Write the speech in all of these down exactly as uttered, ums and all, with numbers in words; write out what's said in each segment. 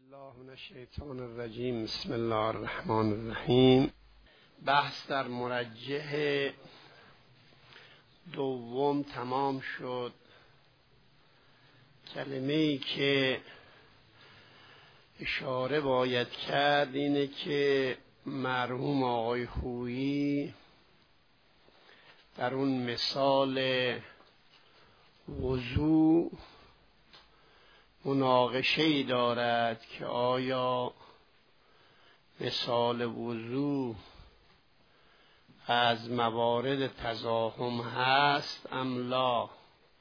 الله من الشیطان الرجیم. بسم الله الرحمن الرحیم. بحث در مرجح دوم تمام شد. کلمه‌ای که اشاره باید کرد اینه که مرحوم آقای خویی در اون مثال وضو مناقشه‌ای دارد که آیا مثال وضو از موارد تزاحم هست ام لا.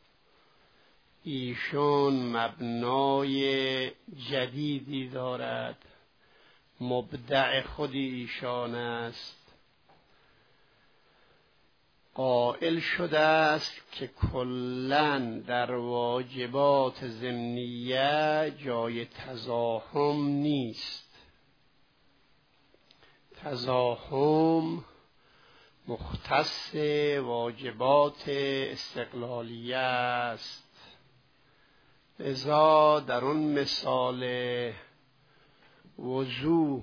ایشون مبنای جدیدی دارد، مبدع خود ایشان است، قائل شده است که کلاً در واجبات ضمنیه جای تزاحم نیست. تزاحم مختص واجبات استقلالیه است. لذا در اون مثال وضو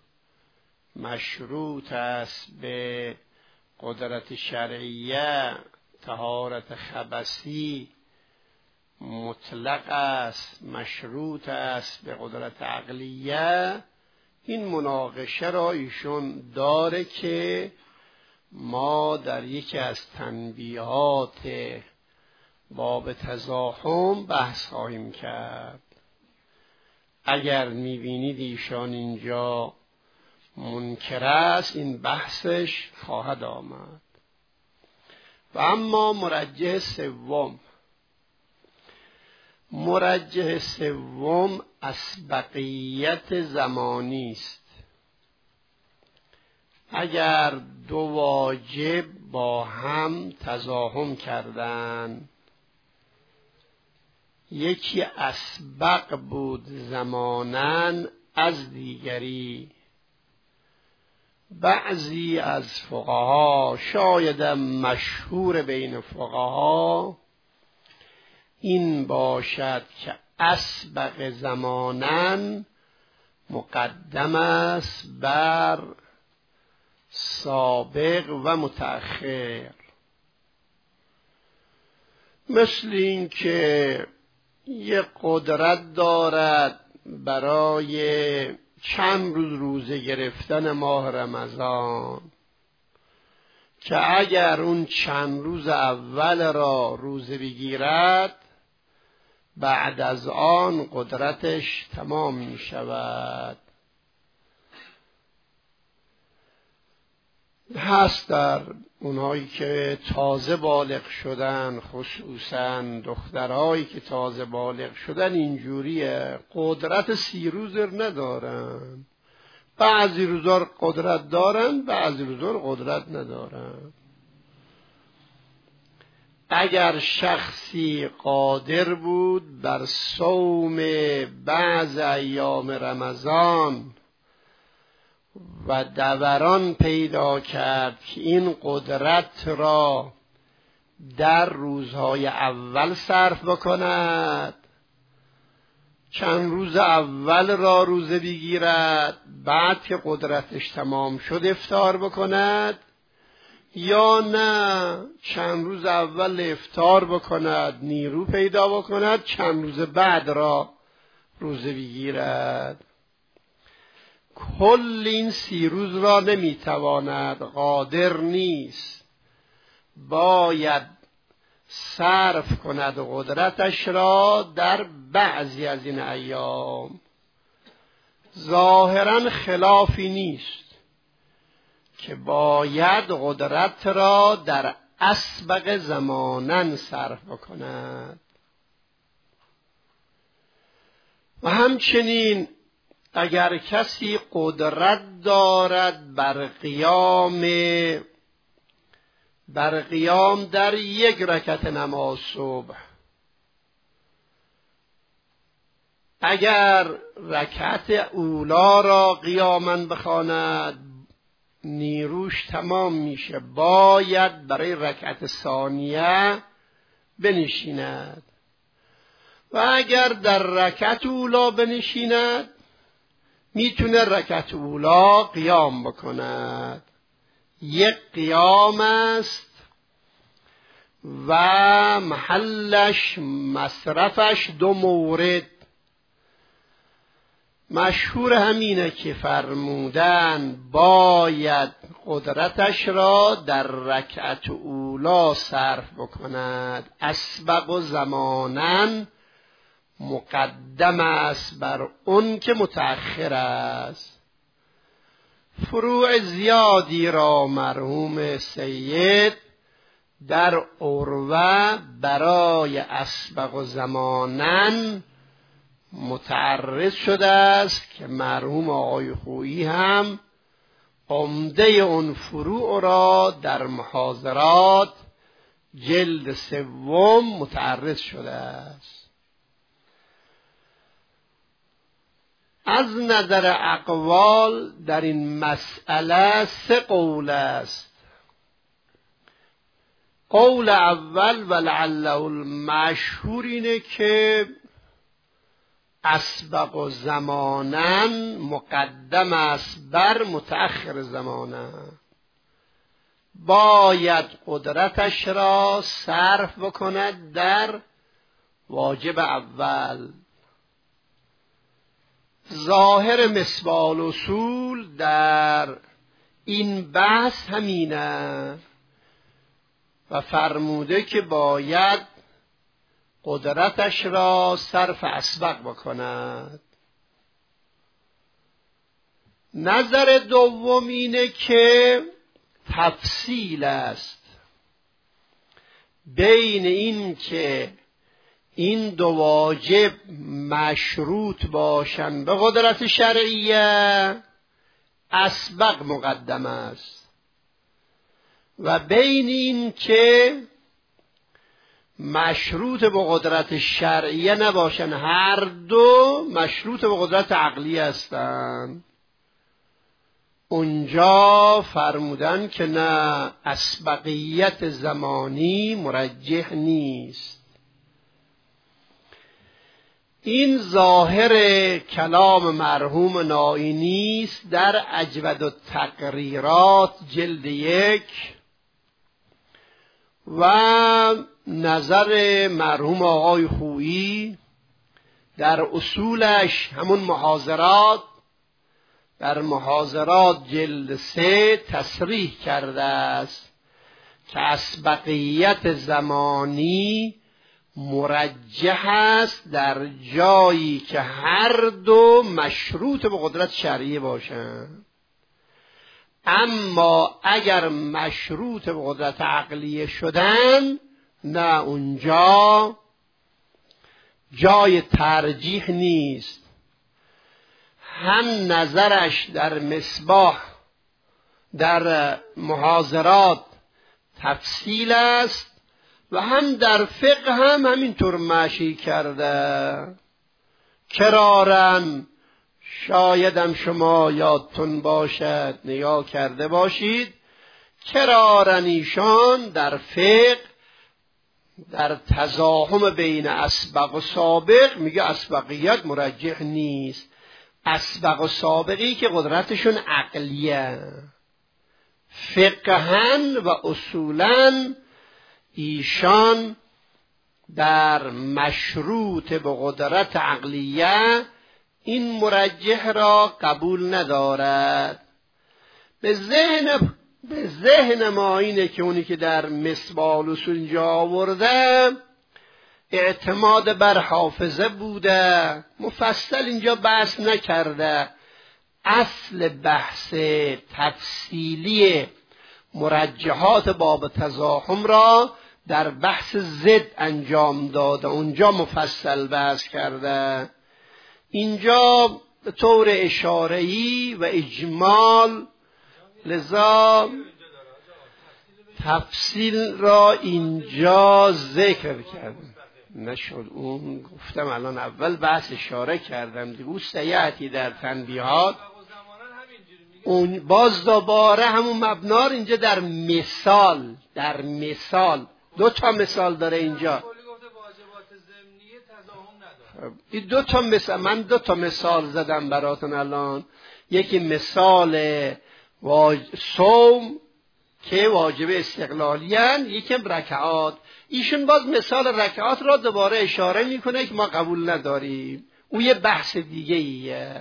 مشروط است به قدرت شرعیه، طهارت خبثی مطلق است، مشروط است به قدرت عقلیه. این مناقشه را ایشون داره که ما در یکی از تنبیهات باب تزاحم بحث خواهیم کرد. اگر میبینید ایشان اینجا منکر است، این بحثش خواهد آمد. و اما مرجح سوم، مرجح سوم اسبقیت زمانی است. اگر دو واجب با هم تزاحم کردند، یکی اسبق بود زماناً از دیگری، بعضی از فقها، شاید مشهور بین فقها این باشد که اسبق زماناً مقدم است بر سابق و متأخر. مثل این که یک قدرت دارد برای چند روز روزه گرفتن ماه رمضان که اگر اون چند روز اول را روزه بگیرد، بعد از آن قدرتش تمام می شود. هست در اونهایی که تازه بالغ شدن، خصوصا دخترهایی که تازه بالغ شدن، اینجوریه، قدرت سی روز ندارن. بعضی روزا قدرت دارن، بعضی روزا قدرت ندارن. اگر شخصی قادر بود بر صوم بعض ایام رمضان و دوران پیدا کرد که این قدرت را در روزهای اول صرف بکند، چند روز اول را روزه بگیرد، بعد که قدرتش تمام شد افطار بکند، یا نه چند روز اول افطار بکند، نیرو پیدا بکند، چند روز بعد را روزه بگیرد. کل این سی روز را نمیتواند، قادر نیست، باید صرف کند قدرتش را در بعضی از این ایام. ظاهرا خلافی نیست که باید قدرت را در اسبق زماناً صرف کند. و همچنین اگر کسی قدرت دارد بر قیام بر قیام در یک رکعت نماز صبح، اگر رکعت اولا را قیاما بخواند، نیروش تمام میشه، باید برای رکعت ثانیه بنشیند. و اگر در رکعت اولا بنشیند میتونه رکعت اولا قیام بکند. یک قیام است و محلش مصرفش دو مورد. مشهور همینه که فرمودن باید قدرتش را در رکعت اولا صرف بکند. اسبق و زمانن مقدم است بر اون که متأخر است. فروع زیادی را مرحوم سید در عروه برای اسبق و زمانن متعرض شده است که مرحوم آقای خویی هم عمده اون فروع را در محاضرات جلد سوم متعرض شده است. از نظر اقوال در این مسئله سه قول است. قول اول و لعله المشهور اینه که اسبق و زمانن مقدم است بر متأخر زمانن. باید قدرتش را صرف بکند در واجب اول. ظاهر مصباح الاصول در این بحث همینه و فرموده که باید قدرتش را صرف اسبق بکند. نظر دوم اینه که تفصیل است بین این که این دو واجب مشروط باشند به قدرت شرعیه، اسبق مقدم است، و بین این که مشروط به قدرت شرعیه نباشند، هر دو مشروط به قدرت عقلی هستند. اونجا فرمودن که نه، اسبقیت زمانی مرجح نیست. این ظاهر کلام مرحوم نائینی است در اجود التقریرات جلد یک، و نظر مرحوم آقای خویی در اصولش همون محاضرات، در محاضرات جلد سه تصریح کرده است که اسبقیت زمانی مرجح است در جایی که هر دو مشروط به قدرت شرعی باشند. اما اگر مشروط به قدرت عقلیه شدن، نه، اونجا جای ترجیح نیست. هم نظرش در مصباح در محاضرات تفصیل است و هم در فقه هم همینطور مشی کرده. کرارن شایدم شما یادتون باشد نگاه کرده باشید، کرارن ایشان در فقه در تزاحم بین اسبق و سابق میگه اسبقیت مرجح نیست. اسبق و سابقی که قدرتشون عقلیه، فقهن و اصولاً ایشان در مشروط به قدرت عقلیه این مرجح را قبول ندارد. به ذهن به ذهن ما اینه که اونی که در مصباح الاصول اینجا آورده اعتماد بر حافظه بوده، مفصل اینجا بحث نکرده. اصل بحث تفصیلی مرجحات باب تزاحم را در بحث ضد انجام داده، اونجا مفصل بحث کرده. اینجا به طور اشاره‌ای و اجمال، لذا تفصیل را اینجا ذکر کردم نشد. اون گفتم الان اول بحث اشاره کردم دیگه. او سیعتی در تنبیهات اون باز دوباره همون مبنا اینجا در مثال در مثال دو تا مثال داره اینجا. این دو تا مثال، من دو تا مثال زدم براتون الان. یکی مثال واج... صوم که واجب استقلالی هن، یکی رکعات. ایشون باز مثال رکعات را دوباره اشاره میکنه که ما قبول نداریم، او یه بحث دیگه ایه.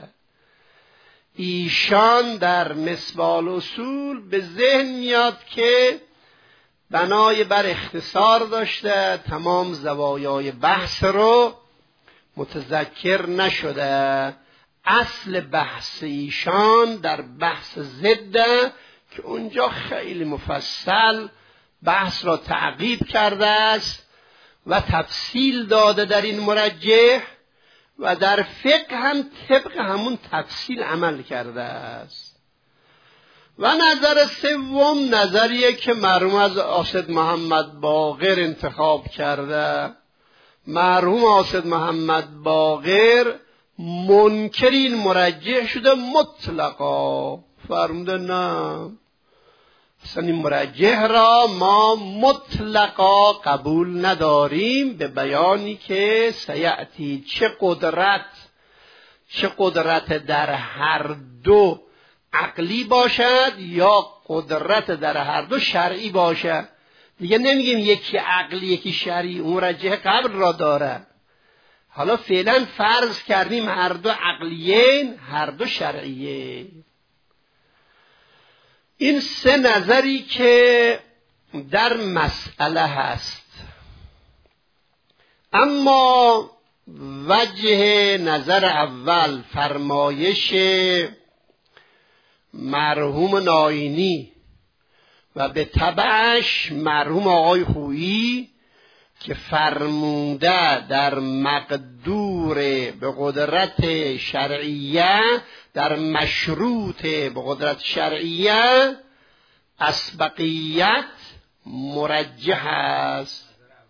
ایشان در مصباح الاصول به ذهن میاد که بنای بر اختصار داشته، تمام زوایای بحث رو متذکر نشده. اصل بحث ایشان در بحث ضده که اونجا خیلی مفصل بحث را تعقیب کرده است و تفصیل داده در این مرجح، و در فقه هم طبق همون تفصیل عمل کرده است. و نظر سوم نظریه که مرحوم از آصد محمد باقر انتخاب کرده. مرحوم آصد محمد باقر منکر این مرجح شده مطلقا، فرموده نه، اصلا این مرجح را ما مطلقا قبول نداریم، به بیانی که سیأتی چه قدرت چه قدرت در هر دو عقلی باشد یا قدرت در هر دو شرعی باشد. دیگه نمیگیم یکی عقلی یکی شرعی، اون مرجح قبل را داره. حالا فعلا فرض کردیم هر دو عقلیین هر دو شرعیه. این سه نظری که در مسئله هست. اما وجه نظر اول، فرمایش مرحوم ناینی و به تبعش مرحوم آقای خویی که فرموده در مقدور به قدرت شرعیه، در مشروط به قدرت شرعیه اسبقیت مرجح است.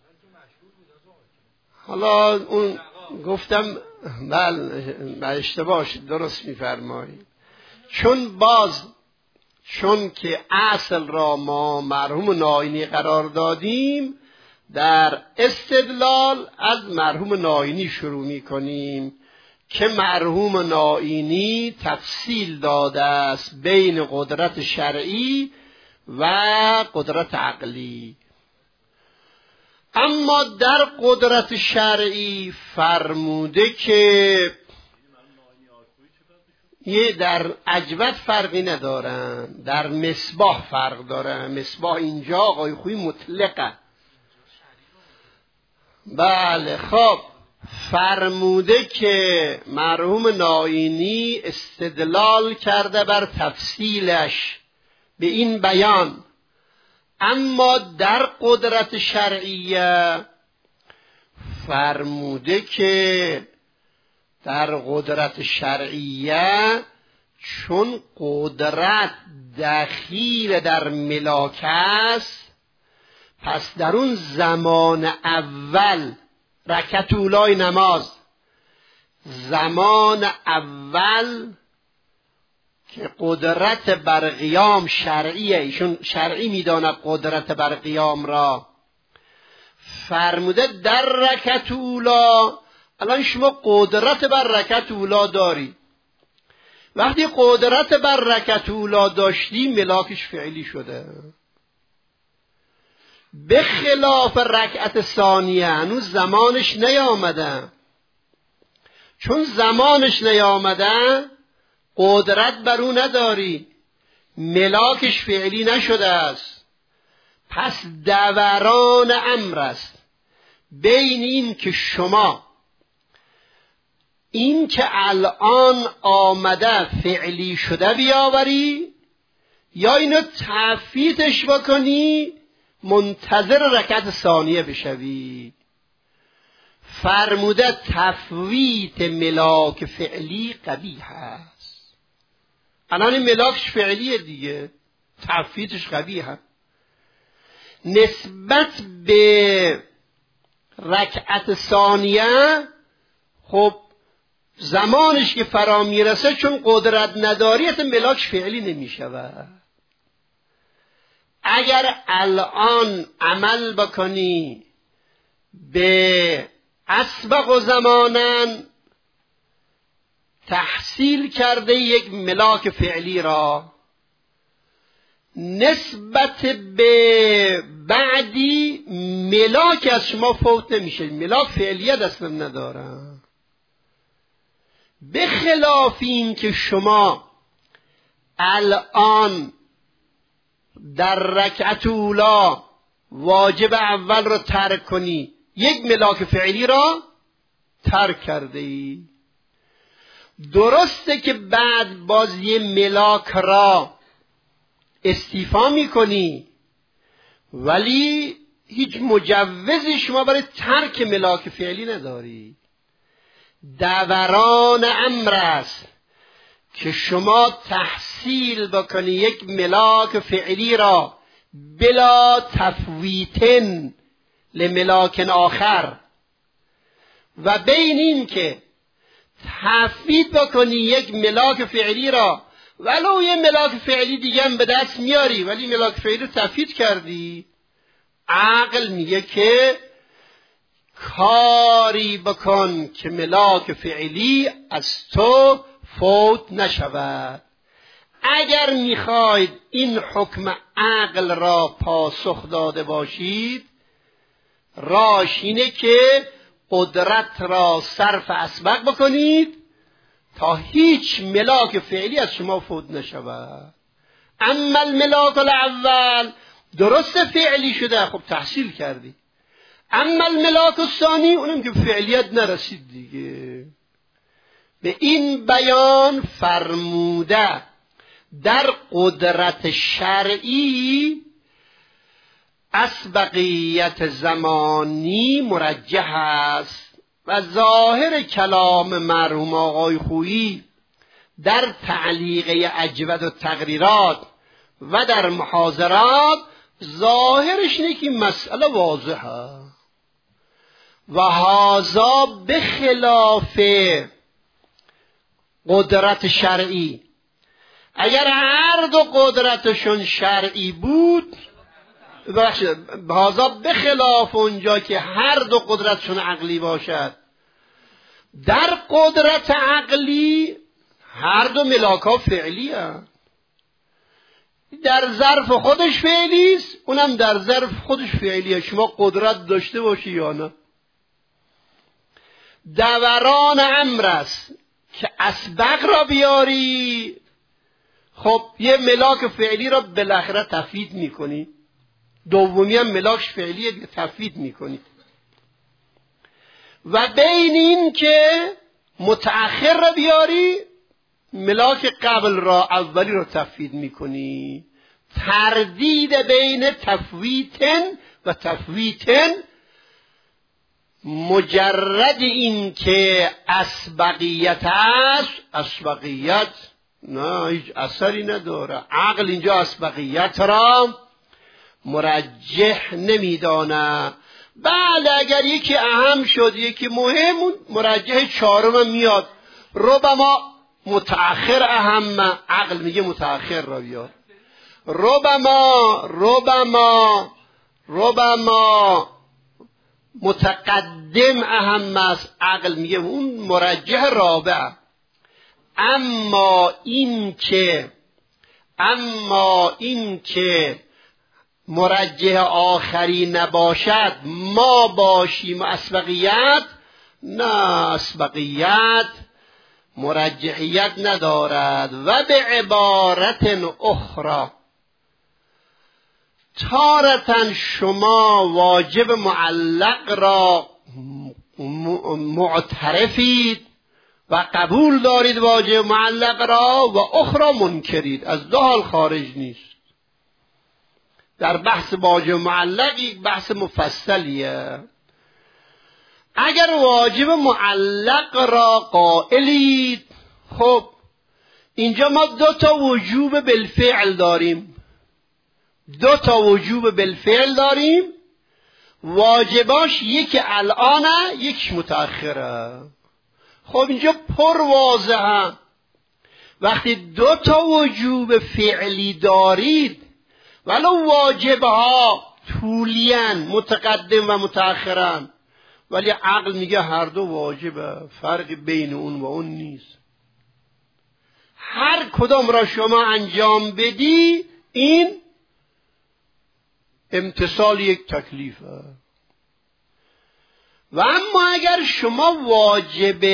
حالا اون گفتم بله اشتباه شد، درست میفرمایید. چون باز چون که اصل را ما مرحوم ناینی قرار دادیم، در استدلال از مرحوم ناینی شروع میکنیم که مرحوم ناینی تفصیل داده است بین قدرت شرعی و قدرت عقلی. اما در قدرت شرعی فرموده که یه در عجبت فرقی ندارن، در مصباح فرق دارن. مصباح اینجا آقای خویی مطلقه. بله خب فرموده که مرحوم ناینی استدلال کرده بر تفصیلش به این بیان، اما در قدرت شرعیه فرموده که در قدرت شرعیه چون قدرت دخیل در ملاک است، پس در اون زمان اول رکعت اولای نماز، زمان اول که قدرت بر قیام شرعیه، ایشون شرعی میداند قدرت بر قیام را، فرموده در رکعت اولا. الان شما قدرت بر رکعت اولا داری، وقتی قدرت بر رکعت اولا داشتی ملاکش فعلی شده. به خلاف رکعت ثانیه هنوز زمانش نیامده، چون زمانش نیامده قدرت بر او نداری، ملاکش فعلی نشده است. پس دوران امر است بین این که شما این که الان آمده فعلی شده بیاوری، یا اینو تفویتش بکنی منتظر رکعت ثانیه بشوی. فرموده تفویت ملاک فعلی قبیح است. الان این ملاکش فعلیه دیگه، تفویتش قبیحه. نسبت به رکعت ثانیه خب زمانش که فرا میرسه چون قدرت نداریت ملاکش فعلی نمیشود. اگر الان عمل بکنی به اسبق و زمانن تحصیل کرده یک ملاک فعلی را، نسبت به بعدی ملاک از شما فوت نمیشه، ملاک فعلیت اصلا نداره. به خلاف این که شما الان در رکعت اولا واجب اول رو ترک کنی، یک ملاک فعلی را ترک کرده ای. درسته که بعد باز یه ملاک را استیفا میکنی، ولی هیچ مجوزی شما برای ترک ملاک فعلی نداری. دوران امر است که شما تحصیل بکنی یک ملاک فعلی را بلا تفویتن لملاک آخر، و بین این که تفویت بکنی یک ملاک فعلی را ولو یه ملاک فعلی دیگه هم به دست میاری ولی ملاک فعلی رو تفویت کردی، عقل میگه که کاری بکن که ملاک فعلی از تو فوت نشود. اگر میخواید این حکم عقل را پاسخ داده باشید، راهش اینه که قدرت را صرف اسبق بکنید تا هیچ ملاک فعلی از شما فوت نشود. اما الملاک الاول درست فعلی شده، خب تحصیل کردی. اما الملاک الثانی اونم که فعلیت نرسید دیگه. به این بیان فرموده در قدرت شرعی اسبقیت زمانی مرجح است و ظاهر کلام مرحوم آقای خویی در تعلیق اجود و تقریرات و در محاضرات ظاهرش اینه که مسئله واضحه و هذا بخلاف قدرت شرعی. اگر هر دو قدرتشون شرعی بود، هذا بخلاف اونجا که هر دو قدرتشون عقلی باشد، در قدرت عقلی هر دو ملاکا فعلی هست. در ظرف خودش فعلی است، اونم در ظرف خودش فعلیه، شما قدرت داشته باشی یا نه. دوران امر است که اسبق را بیاری، خب یه ملاک فعلی را بالاخره تفویت میکنی، دومی هم ملاکش فعلیه دیگه تفویت میکنی. و بین این که متأخر را بیاری، ملاک قبل را اولی را تفویت میکنی. تردید بین تفویتن و تفویتن مجرد این که اسبقیت است، اسبقیت نه هیچ اثری نداره. عقل اینجا اسبقیت را مرجح نمیدانه. بعد اگر یکی اهم شد یکی مهم، مرجح چهارم میاد. ربما متأخر اهم، عقل میگه متأخر را بیار. ربما ربما ربما متقدم اهم است، عقل میگه اون مرجح رابع. اما این که اما این که مرجح آخری نباشد، ما باشیم اسبقیت، نه اسبقیت مرجحیت ندارد. و به عبارت اخرى، تارة شما واجب معلق را معترفید و قبول دارید واجب معلق را، و اخرى منکرید، از دو حال خارج نیست. در بحث واجب معلق یک بحث مفصلیه. اگر واجب معلق را قائلید، خب اینجا ما دو تا وجوب بالفعل داریم، دو تا وجوب بالفعل داریم. واجباش یکی الانه یکیش متأخره. خب اینجا پر واضحه. وقتی دو تا وجوب فعلی دارید ولو واجبها طولیان متقدم و متأخرن، ولی عقل میگه هر دو واجبه، فرق بین اون و اون نیست. هر کدام را شما انجام بدی این امتثال یک تکلیفه. و اما اگر شما واجب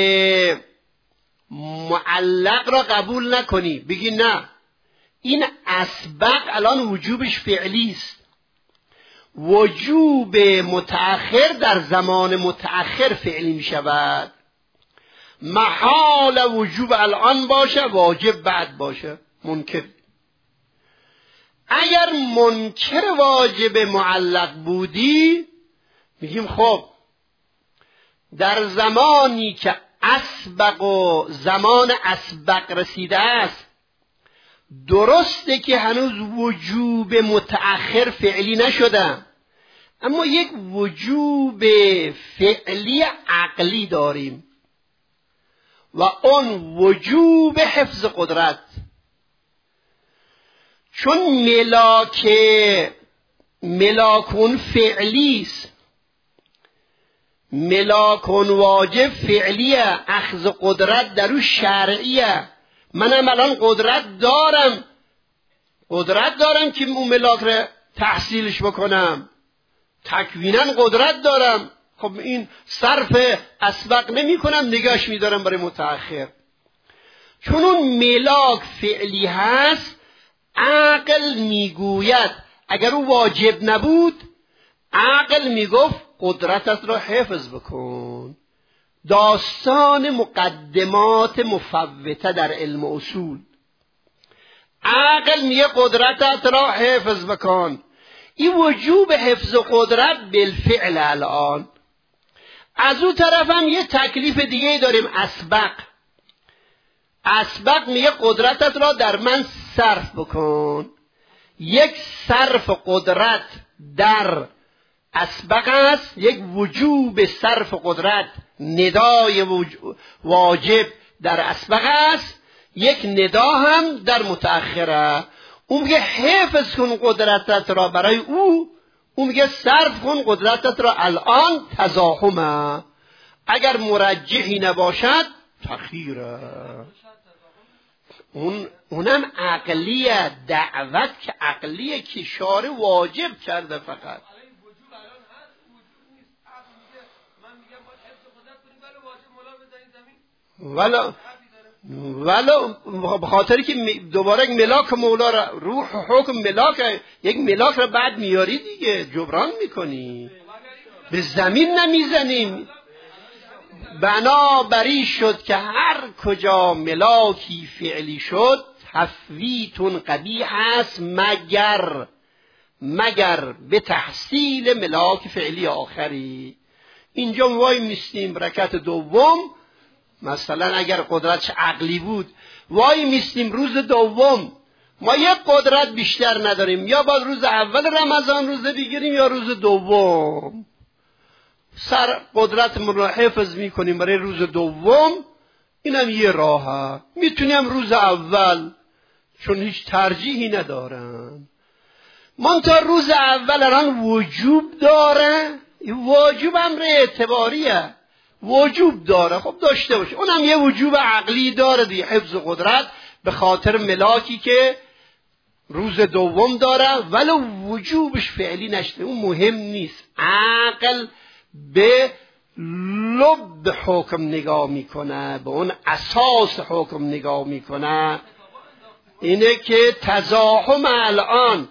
معلق را قبول نکنی، بگی نه این اسبق الان وجوبش فعلی است، وجوب متأخر در زمان متأخر فعلی می شود، محال وجوب الان باشه واجب بعد باشه، منکر. اگر منکر واجب معلق بودی میگیم خب در زمانی که اسبق و زمان اسبق رسیده است درسته که هنوز وجوب متأخر فعلی نشده، اما یک وجوب فعلی عقلی داریم و اون وجوب حفظ قدرت. چون ملاک ملاکون فعلی است، ملاکون واجب فعلیه، اخذ قدرت در او شرعیه. منم الان قدرت دارم قدرت دارم که اون ملاک رو تحصیلش بکنم، تکوینا قدرت دارم. خب این صرف اسبق نمی کنم، نگاش می دارم برای متأخر. چون اون ملاک فعلی هست، عقل می گوید اگر او واجب نبود، عقل می گفت قدرتت را حفظ بکن. داستان مقدمات مفوته در علم اصول. عقل میگه قدرتت را حفظ بکن. این وجوب حفظ قدرت بالفعل. الان از اون طرف هم یه تکلیف دیگه داریم، اسبق. اسبق میگه قدرتت را در من صرف بکن. یک صرف قدرت در اسبق است، یک وجوب صرف قدرت ندای واجب در اسبق است، یک ندا هم در متأخره. اون میگه حفظ کن قدرتت را برای او، اون میگه صرف کن قدرتت را الان. تزاحمه، اگر مرجحی نباشد تخیره. اون اونم عقلیه، دعوت که عقلیه که شارع واجب کرده. فقط ولی ولی بخاطری که دوباره یک ملاک مولا را، روح حکم ملاک، یک ملاک را بعد میاری دیگه، جبران میکنی، به زمین نمیزنیم. بنابری شد که هر کجا ملاکی فعلی شد تفویتون قبیح است، مگر مگر به تحصیل ملاک فعلی آخری. اینجا وای میستیم رکعت دوم، مثلا اگر قدرت عقلی بود وای میستیم روز دوم، ما یک قدرت بیشتر نداریم، یا باید روز اول رمضان روزه بگیریم یا روز دوم. سر قدرتمون رو حفظ میکنیم برای روز دوم، اینم یه راهه. میتونیم روز اول، چون هیچ ترجیحی ندارن. منتها روز اول الان وجوب داره، وجوب امر اعتباریه، وجوب داره. خب داشته باشه، اونم یه وجوب عقلی داره دیگه، حفظ قدرت به خاطر ملاکی که روز دوم داره، ولی وجوبش فعلی نشده، اون مهم نیست. عقل به لب حکم نگاه میکنه، به اون اساس حکم نگاه میکنه. اینه که تزاحم الان،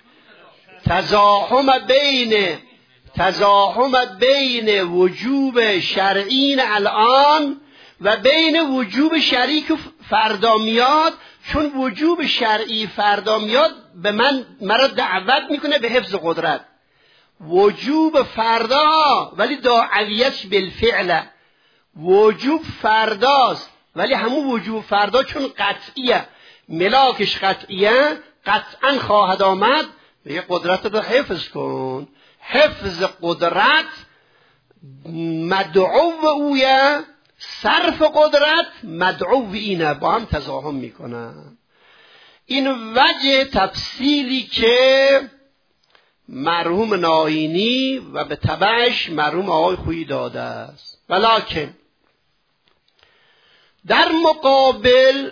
تزاحم بین تزاحم بین وجوب شرعین الان و بین وجوب شرعی که فردا میاد. چون وجوب شرعی فردا میاد به من مرا دعوت میکنه به حفظ قدرت. وجوب فردا ولی داعیتش بالفعل، وجوب فرداست ولی همون وجوب فردا چون قطعیه، ملاکش قطعیه، قطعا خواهد آمد. یه قدرت رو حفظ کن. حفظ قدرت مدعو اویه، صرف قدرت مدعو اینه، با هم تزاحم میکنن. این وجه تفصیلی که مرحوم ناینی و به تبعش مرحوم آقای خویی داده است. ولکن در مقابل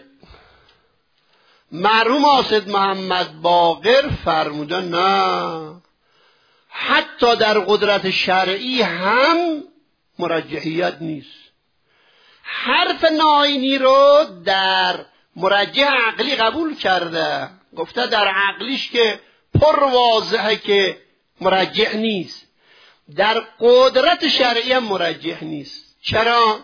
مرحوم آصد محمد باقر فرمودن نه، حتی در قدرت شرعی هم مرجحیت نیست. حرف ناینی رو در مرجح عقلی قبول کرده، گفته در عقلیش که پر واضحه که مرجح نیست، در قدرت شرعی هم مرجح نیست. چرا؟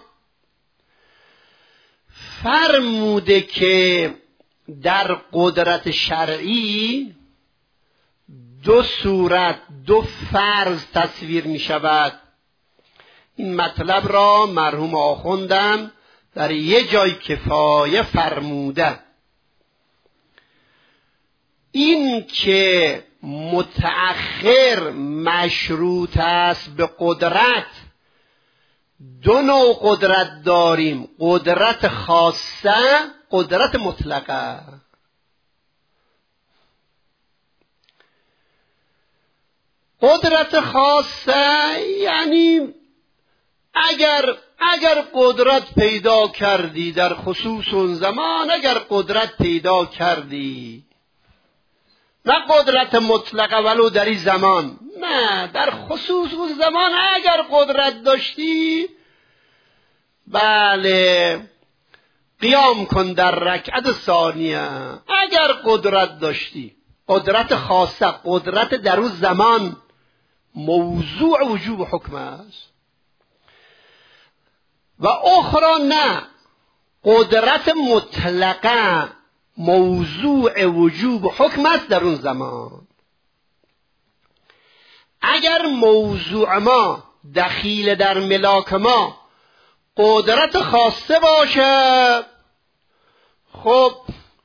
فرموده که در قدرت شرعی دو صورت، دو فرض تصویر می شود. این مطلب را مرحوم آخوندم در یه جای کفایه فرموده. این که متأخر مشروط است به قدرت، دو نوع قدرت داریم، قدرت خاصه، قدرت مطلقه. قدرت خاصه یعنی اگر اگر قدرت پیدا کردی در خصوص اون زمان، اگر قدرت پیدا کردی، نه قدرت مطلقه ولو در این زمان، نه در خصوص اون زمان اگر قدرت داشتی، بله قیام کن در رکعت ثانیه. اگر قدرت داشتی، قدرت خاصه، قدرت در اون زمان موضوع وجوب حکم است. و اخرى نه، قدرت مطلقه موضوع وجوب حکم است در اون زمان. اگر موضوع ما دخیل در ملاک ما قدرت خاصه باشه، خب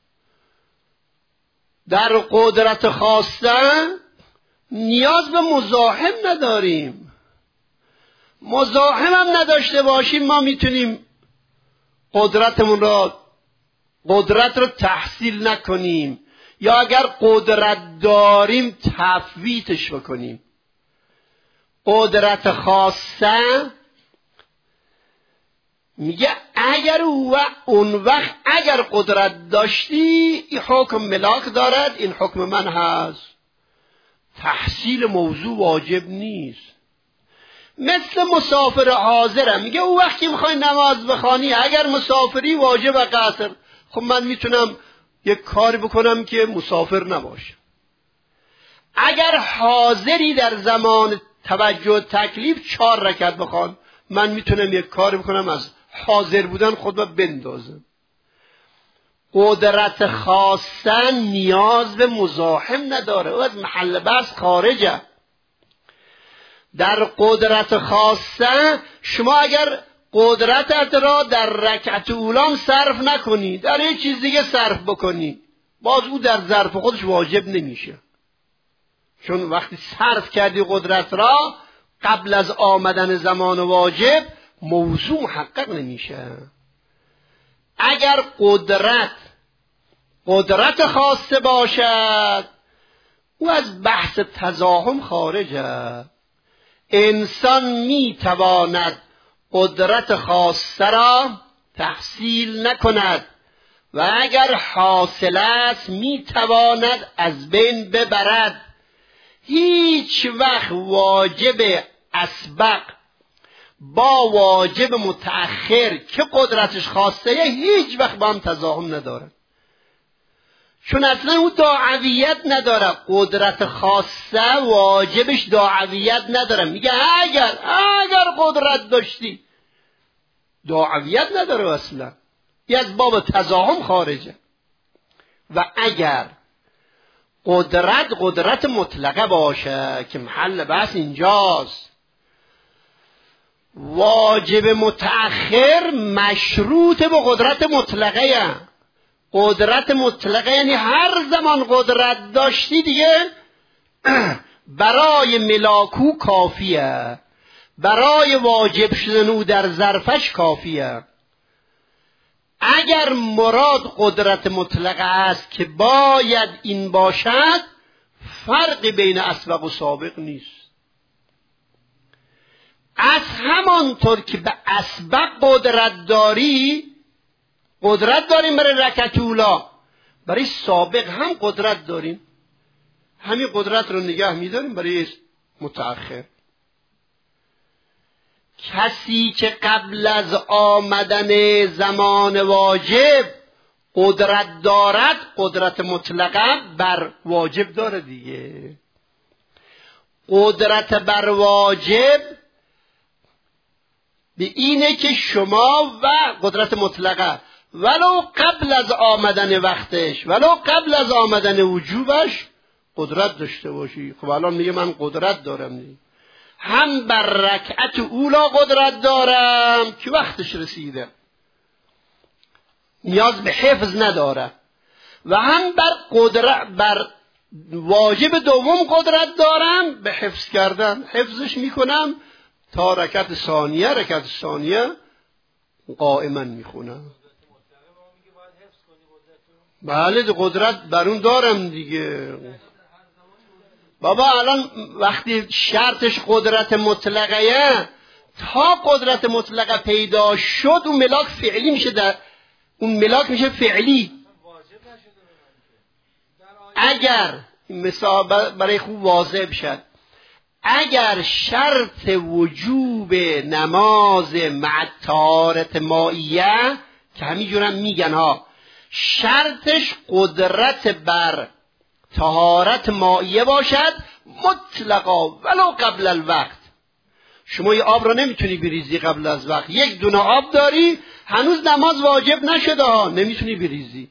در قدرت خاصه نیاز به مزاحم نداریم. مزاحم هم نداشته باشیم ما میتونیم قدرتمون را قدرت رو تحصیل نکنیم، یا اگر قدرت داریم تفویتش بکنیم. قدرت خاصه میگه اگر اون وقت اگر قدرت داشتی این حکم ملاک دارد، این حکم من هست. تحصیل موضوع واجب نیست. مثل مسافر حاضرم، میگه اون وقت که میخوای نماز بخوانی اگر مسافری واجب قصر، خب من میتونم یک کاری بکنم که مسافر نباشه. اگر حاضری در زمان توجه تکلیف چهار رکعت بخوان، من میتونم یک کاری بکنم از حاضر بودن خود را بندازم. قدرت خاصه نیاز به مزاحم نداره، او از محل بحث خارجه. در قدرت خاصه شما اگر قدرتت را در رکعت اولام صرف نکنی، در یه چیز دیگه صرف بکنی، باز او در ظرف خودش واجب نمیشه. چون وقتی صرف کردی قدرت را قبل از آمدن زمان واجب، موضوع محقق نمیشه. اگر قدرت قدرت خاصه باشد، او از بحث تزاحم خارجه. انسان میتواند قدرت خاصه را تحصیل نکند و اگر حاصل است میتواند از بین ببرد. هیچ وقت واجب اسبق با واجب متأخر که قدرتش خاصه هیچ وقت با هم تزاحم نداره، چون اصلا اون داعویت نداره. قدرت خاصه واجبش داعویت نداره. میگه اگر اگر قدرت داشتی، داعویت نداره اصلا، یه از باب تزاحم خارجه. و اگر قدرت قدرت مطلقه باشه که محل بحث اینجاست، واجب متأخر مشروط به قدرت مطلقه. قدرت مطلقه یعنی هر زمان قدرت داشتی دیگه برای ملاکو کافیه، برای واجب شدن او در ظرفش کافیه. اگر مراد قدرت مطلقه است که باید این باشد، فرقی بین اسبق و سابق نیست. از همانطور که به اسبق قدرت داری، قدرت داریم برای رکعت اولا، برای سابق هم قدرت داریم. همین قدرت رو نگه می‌داریم برای متأخر. کسی که قبل از آمدن زمان واجب قدرت دارد، قدرت مطلقه بر واجب داره دیگه. قدرت بر واجب به اینه که شما و قدرت مطلقه ولو قبل از آمدن وقتش، ولو قبل از آمدن وجوبش قدرت داشته باشی. خب الان میگه من قدرت دارم دیگه. هم بر رکعت اولا قدرت دارم که وقتش رسیده، نیاز به حفظ نداره، و هم بر قدرت بر واجب دوم قدرت دارم به حفظ کردن. حفظش میکنم تا رکعت ثانیه، رکعت ثانیه قائما میخونم. بله قدرت بر اون دارم دیگه. بابا الان وقتی شرطش قدرت مطلقه، تا قدرت مطلقه پیدا شد اون ملاک فعلی میشه، در اون ملاک میشه فعلی. اگر مثال برای خوب واضح بشد، اگر شرط وجوب نماز مع طهارت مائیه که همینجورم میگن ها، شرطش قدرت بر طهارت مائیه باشد مطلقا ولو قبل الوقت. شما یه آب را نمیتونی بریزی قبل از وقت، یک دونه آب داری هنوز نماز واجب نشده ها، نمیتونی بریزی.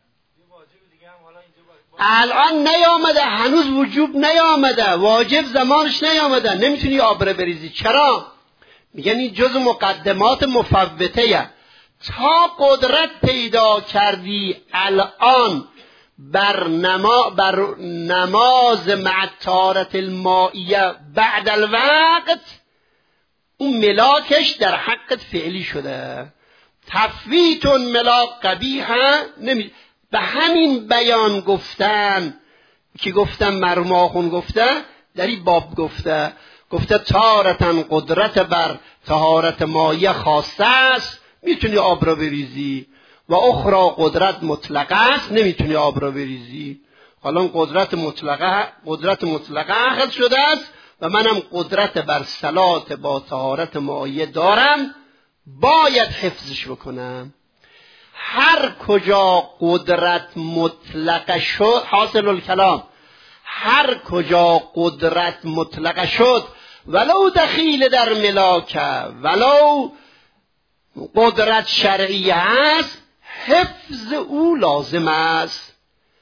الان نیامده، هنوز وجوب نیامده، واجب زمانش نیامده، نمیتونی آب را بریزی. چرا؟ میگن این جز مقدمات مفوته. تا قدرت پیدا کردی الان بر, نما بر نماز مع طهارت المائیه بعد الوقت، اون ملاکش در حقت فعلی شده. تفویت اون ملاک قبیح نمی. به همین بیان گفتن که گفتم مرحوم آخوند گفته، در این باب گفته گفته تارتن قدرت بر طهارت مائیه خاصه است، میتونی آب را بریزی، و اخرى قدرت مطلقه است، نمیتونی آب را بریزی. حالا قدرت مطلقه قدرت مطلقه اخذ شده است و منم قدرت بر صلات با طهارت مائیه دارم، باید حفظش بکنم. هر کجا قدرت مطلقه شد، حاصل الکلام، هر کجا قدرت مطلقه شد ولو دخیل در ملاکه، ولو قدرت شرعی است، حفظ او لازم است،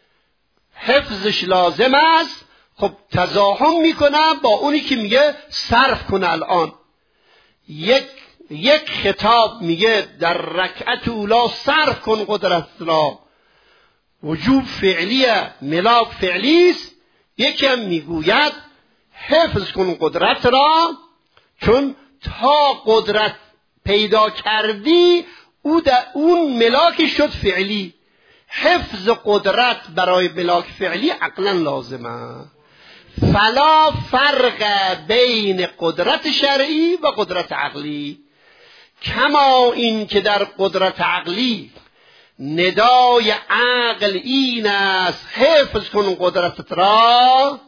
حفظش لازم است. خب تزاحم میکنه با اونی که میگه صرف کنه. الان یک یک خطاب میگه در رکعت اولا صرف کن قدرت را، وجوب فعلیه، ملاک فعلی است. یکی هم میگوید حفظ کن قدرت را، چون تا قدرت پیدا کردی او در اون ملاک شد فعلی. حفظ قدرت برای ملاک فعلی عقلا لازمه. فلا فرق بین قدرت شرعی و قدرت عقلی، کما این که در قدرت عقلی ندای عقل این است حفظ کن قدرتت را،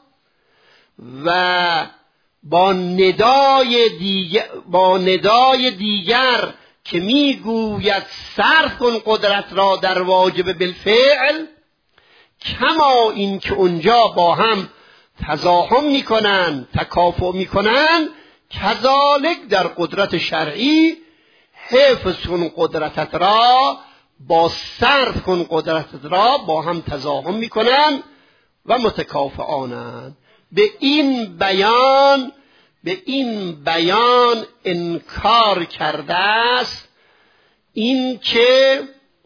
و با ندای دیگر با ندای دیگر که میگوید صرف کن قدرت را در واجب بالفعل، کما این که اونجا با هم تزاحم میکنن، تکافؤ میکنن، کذالک در قدرت شرعی حفظ کن قدرتت را با صرف کن قدرتت را با هم تزاحم میکنن و متکافئانند. به این بیان به این بیان انکار کرده است این که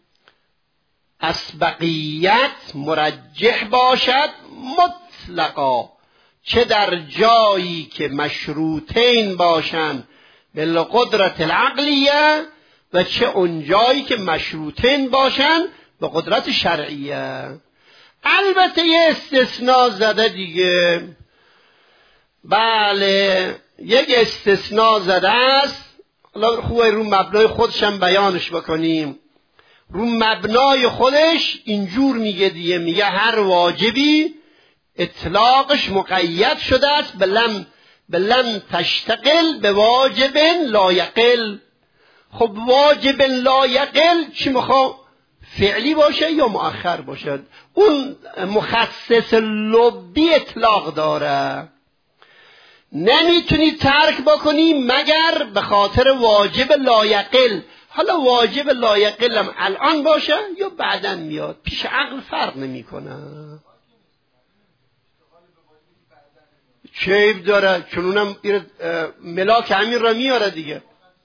اسبقیت مرجح باشد مطلقا، چه در جایی که مشروطین باشند بالقدرت العقلیه و چه اون جایی که مشروطین باشند به قدرت شرعیه. البته یه استثناء زده دیگه. بله یک استثناء زده است. حالا خوبه رو مبنای خودشم بیانش بکنیم. رو مبنای خودش اینجور میگه دیگه، میگه هر واجبی اطلاقش مقید شده است به لم به لم تشتغل به واجب لایقل. خب واجب لایقل چی میخواد؟ فعلی باشه یا مؤخر باشه؟ اون مخصص لبی اطلاق داره، نمیتونی ترک بکنی مگر به خاطر واجب لایقل. حالا واجب لایقل هم الان باشه یا بعدن میاد، پیش عقل فرق نمیکنه. چه عیب داره؟ چونونم ملاک همین را میاره دیگه.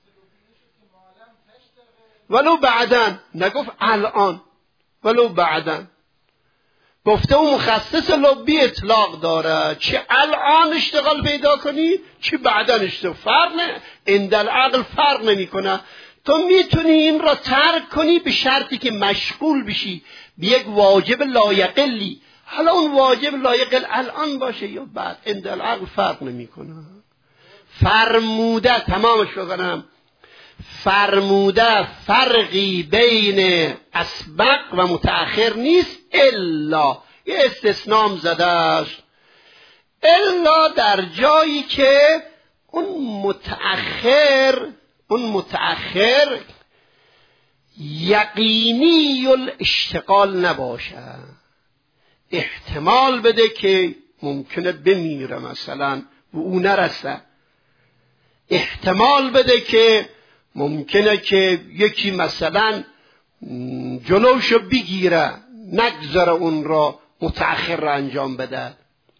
ولو بعدن، نگفت الان، ولو بعدن. گفته اون مخصص لبی اطلاق داره، چه الان اشتغال پیدا کنی چه بعدن اشتغال، فرق نه، اندل عقل فرق نمی کنه. تو میتونی این را ترک کنی به شرطی که مشغول بشی به یک واجب لایقلی. حالا اون واجب لایقل الان باشه یا بعد، اندل عقل فرق نمی کنه. فرموده، تمامش بکنم، فرموده فرقی بین اسبق و متأخر نیست الا، یه استثنام زده است، الا در جایی که اون متأخر اون متأخر یقینی الاشتغال نباشه، احتمال بده که ممکنه بمیره مثلا و او نرسه، احتمال بده که ممکنه که یکی مثلا جلوشو بگیره نگذاره اون را متأخر را انجام بده.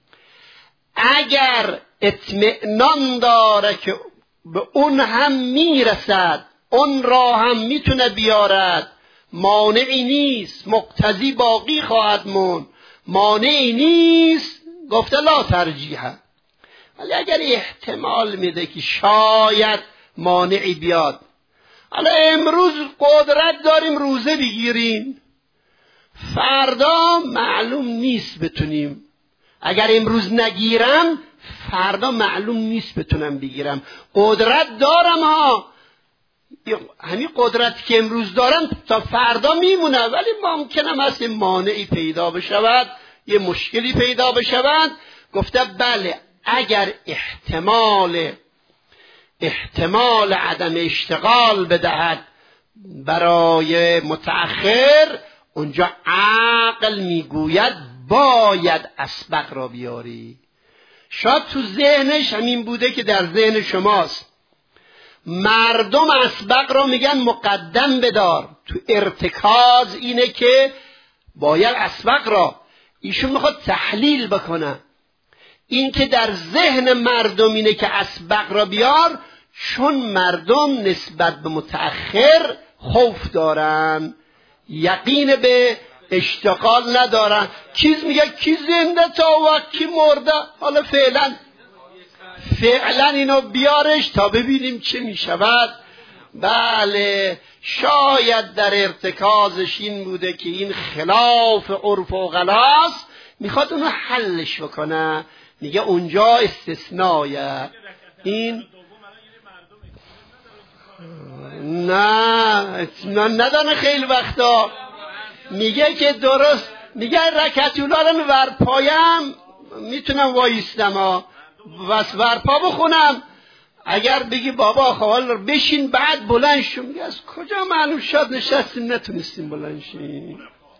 اگر اطمئنان داره که به اون هم میرسد، اون را هم میتونه بیارد، مانعی نیست، مقتضی باقی خواهد موند، مانعی نیست، گفته لا ترجیحه. ولی اگر احتمال میده که شاید مانعی بیاد، حالا امروز قدرت داریم روزه بگیریم، فردا معلوم نیست بتونیم، اگر امروز نگیرم فردا معلوم نیست بتونم بگیرم، قدرت دارم ها، همین قدرت که امروز دارم تا فردا میمونه، ولی ممکنه هست مانعی پیدا بشود، یه مشکلی پیدا بشود. گفته بله اگر احتمال احتمال عدم اشتغال بدهد برای متأخر، اونجا عقل میگوید باید اسبق را بیاری. شاید تو ذهنش همین بوده که در ذهن شماست، مردم اسبق را میگن مقدم بدار، تو ارتکاز اینه که باید اسبق را، ایشون میخواد تحلیل بکنه این که در ذهن مردم اینه که اسبق را بیار، چون مردم نسبت به متأخر خوف دارن، یقین به اشتغال ندارن. چیز میگه کی زنده تا وقت کی مرده، حالا فعلا فعلا اینو بیارش تا ببینیم چه میشود. بله شاید در ارتکازش این بوده که این خلاف عرف و غلاس، میخواد اونو حلش بکنه، میگه اونجا استثنایه. این نه ندانه خیلی وقتا میگه که درست، میگه رکعتولارم ورپایم میتونم وایستم ها بس ورپا بخونم، اگر بگی بابا خوال بشین بعد بلند شو، میگه از کجا معلوم شد نشستیم نتونستیم بلند شیم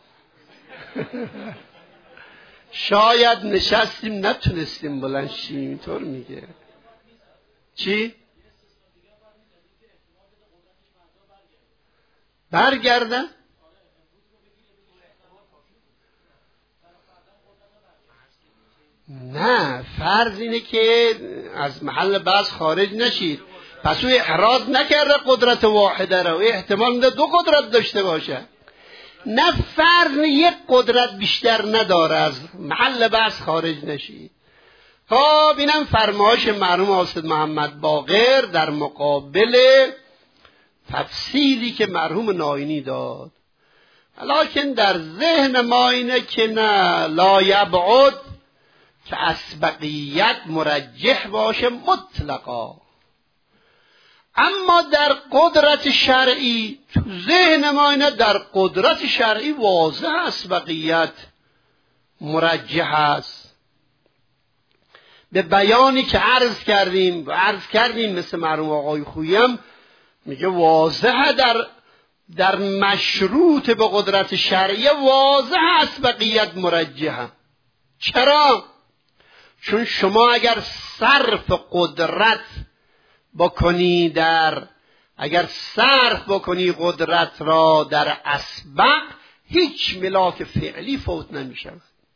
شاید نشستیم نتونستیم بلند شیم، اینطور میگه. چی؟ برگردن؟ نه فرض اینه که از محل بحث خارج نشید، پس او احراز نکرده قدرت واحده را، و احتمال میده دو قدرت داشته باشه. نه فرض یک قدرت بیشتر نداره، از محل بحث خارج نشید. خب اینم فرمایش مرحوم حافظ محمد باقر در مقابل تفصیلی که مرحوم ناینی داد. لکن در ذهن ما اینه که نه، لا یبعد که اسبقیت مرجح باشه مطلقا. اما در قدرت شرعی تو ذهن ما اینه در قدرت شرعی واضح اسبقیت مرجح است. به بیانی که عرض کردیم و عرض کردیم مثل مرحوم آقای خویی میگه واضحه در در مشروط به قدرت شرعیه واضح اسبقیت مرجحه. چرا؟ چون شما اگر صرف قدرت بکنی در اگر صرف بکنی قدرت را در اسبق، هیچ ملاک فعلی فوت نمیشه.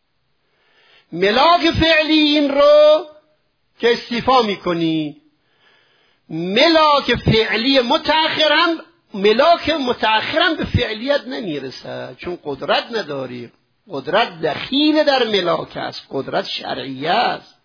ملاک فعلی این رو که استیفا میکنی، ملاک فعلی متأخرم ملاک متأخرم به فعلیت نمیرسه، چون قدرت نداری. قدرت دخیل در ملاک است، قدرت شرعیه است.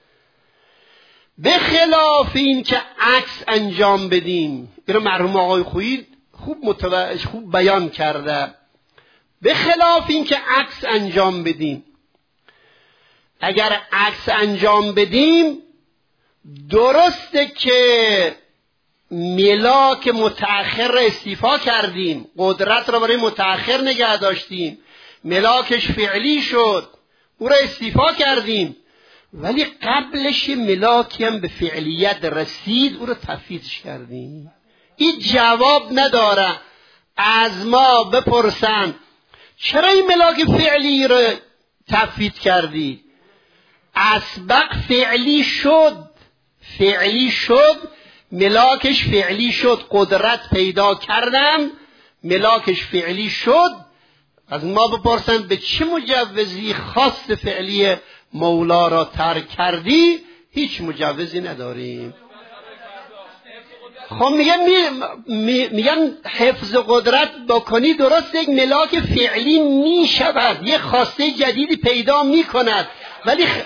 به خلاف این که عکس انجام بدیم، اینو مرحوم آقای خویی خوب متوجه خوب بیان کرده. به خلاف این که عکس انجام بدیم، اگر عکس انجام بدیم درسته که ملاک متأخر را استیفا کردیم، قدرت را برای متأخر نگه داشتیم، ملاکش فعلی شد، او را استیفا کردیم، ولی قبلش ملاکی هم به فعلیت رسید، او را تفویضش کردیم. این جواب نداره. از ما بپرسن چرا این ملاک فعلی را تفویض کردی؟ اسبق فعلی شد، فعلی شد، ملاکش فعلی شد، قدرت پیدا کردم، ملاکش فعلی شد. از ما بپرسن به چه مجوزی خاص فعلی مولا را ترک کردی؟ هیچ مجوزی نداریم. خب میگن می میگن حفظ قدرت بکنی، درست یک ملاک فعلی میشود، یک خواسته جدیدی پیدا میکند، ولی خ...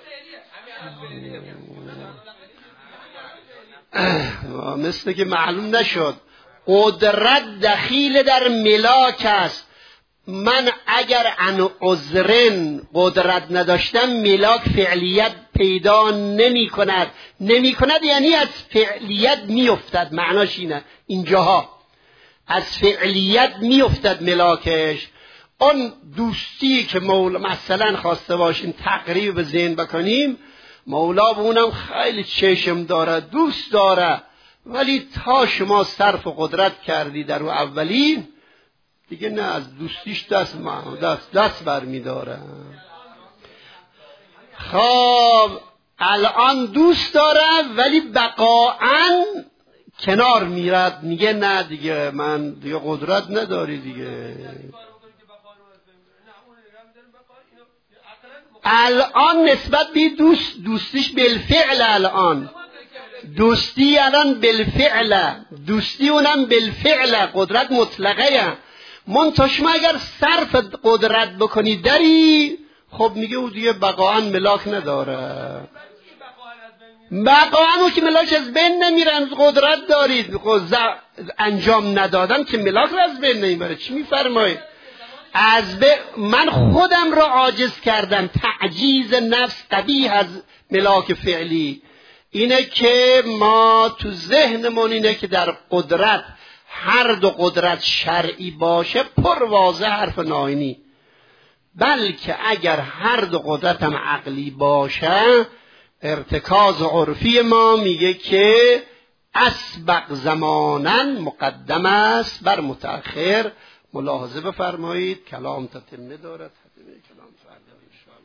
مثل که معلوم نشد. قدرت دخیل در ملاک است. من اگر ان عذرن قدرت نداشتم، ملاک فعلیت پیدا نمی کند. نمی کند یعنی از فعلیت می افتد. معناش اینه اینجاها از فعلیت می افتد ملاکش. اون دوستی که مولا مثلا خواسته باشیم تقریب به ذهن بکنیم، مولا به اونم خیلی چشم داره، دوست داره، ولی تا شما صرف قدرت کردی در او اولی، دیگه نه، از دوستیش دست دست, دست بر می داره. خب الان دوست داره ولی بقاعاً کنار میرد، میگه نه دیگه من دیگه قدرت نداری دیگه. الان نسبت به دوست دوستیش بالفعل، الان دوستی الان بالفعل، دوستی اونم بالفعل، قدرت مطلقه. منتها شما اگر صرف قدرت بکنی داری، خب میگه او دیگه بقاعاً ملاک نداره. بقاعاً او که ملاک از بین نمیرن، قدرت دارید، انجام ندادن که ملاک رو از بین نمیبره. چی میفرمایید؟ از به من خودم را عاجز کردم. تعجیز نفس قبیح از ملاک فعلی اینه که ما تو ذهنمون اینه که در قدرت هر دو قدرت شرعی باشه پر واضح حرف ناینی، بلکه اگر هر دو قدرت هم عقلی باشه، ارتکاز عرفی ما میگه که اسبق زمانن مقدم است بر متأخر. ملاحظه بفرمایید، کلام تتمه دارد. تتمه کلام فردا ان شاء الله.